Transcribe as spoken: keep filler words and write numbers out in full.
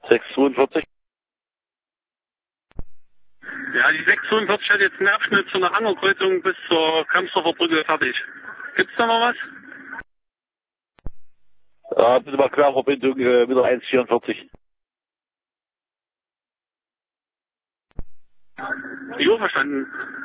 sechs zweiundvierzig. Ja, die sechs zweiundvierzig hat jetzt einen Abschnitt zu einer Angerkreuzung bis zur Kamsdorfer Brücke fertig. Gibt's da noch was? Ja, bitte mal Querverbindung, äh, wieder eins vierundvierzig. Jo, verstanden.